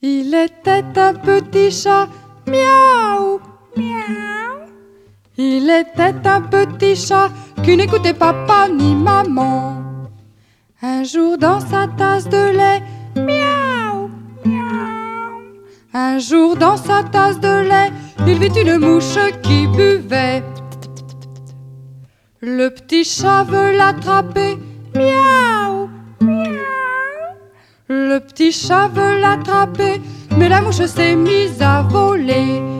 Il était un petit chat, miaou, miaou. Il était un petit chat qui n'écoutait papa ni maman. Un jour dans sa tasse de lait, miaou, miaou. Un jour dans sa tasse de lait, il vit une mouche qui buvait. Le petit chat veut l'attraper, miaou, miaou. Le petit chat veut l'attraper, mais la mouche s'est mise à voler.